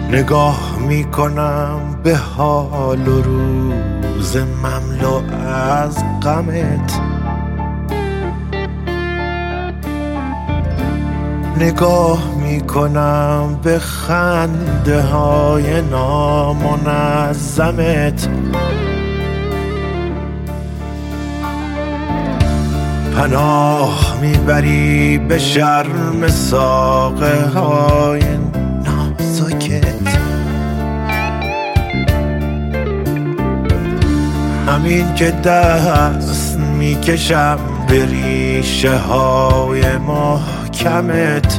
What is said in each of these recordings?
نگاه میکنم به حال و روز مملو از غمت، نگاه میکنم به خنده های نامنظمت، پناه میبری به شرم ساقه های نازکت، همین که دست میکشم به ریشه های محکمت،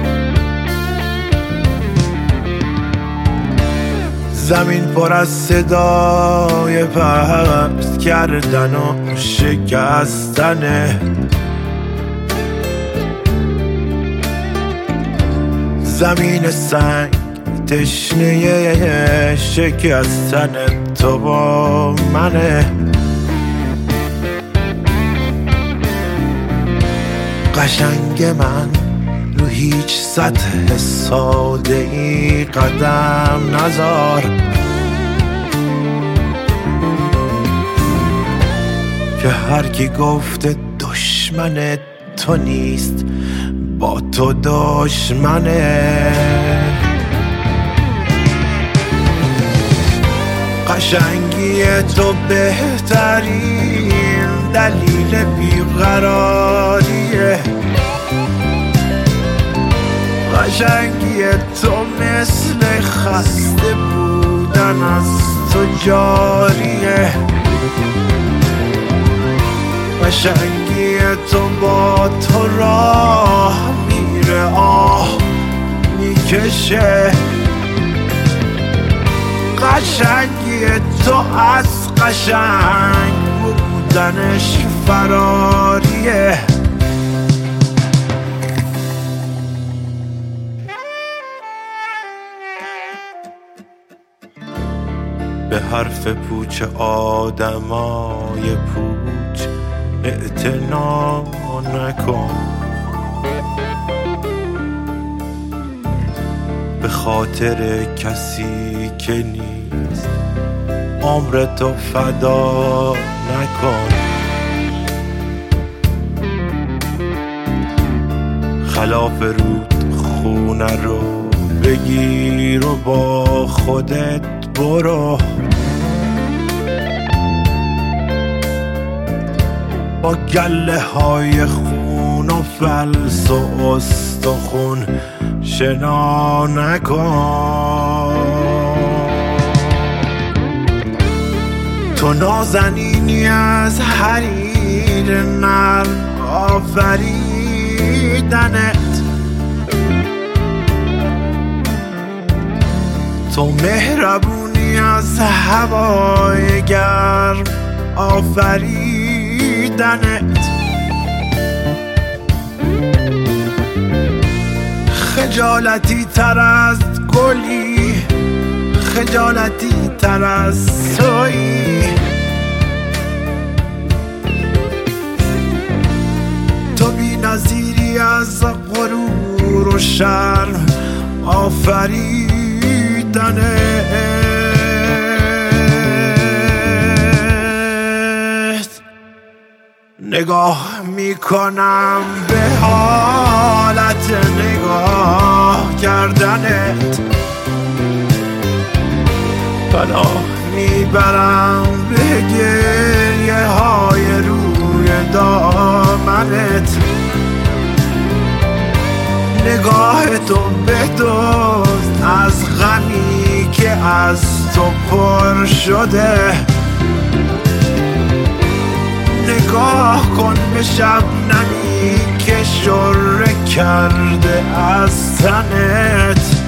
زمین پر از صدای پست کردن و شکستنه، زمین سنگ تشنه شکستن تو با منه، قشنگ من رو هیچ سطح ساده ای قدم نذار، که هر کی گفته دشمن تو نیست با تو دشمنه، قشنگی تو بهترین دلیل بیقراریه، قشنگی تو مثل خسته بودن از تو جاریه، قشنگی تو با تو راه میره آه میکشه، قشنگی تو از قشنگ بودنش فراریه، به حرف پوچ آدمای پوچ اعتنا نکن، به خاطر کسی که نیست عمرتو فدا نکن، خلاف رود خونه رو بگیر و با خودت برو، با گله های خون و فلس و استخون شنا نکن، تو نازنینی از حریر نرم آفریدنت، تو مهربونی از هوای گرم آفریدنت، خجالتی تر از گلی، خجالتی تر از تویی، تو بی نظیری از غرور و شرم آفریدنت، نگاه میکنم به حالت نگاه کردنت، پناه میبرم به گریه های روی دامنت، نگاه تو بدزد از غمی که از تو پر شده، نگاه کن به شبنمی که شره کرده از تنت،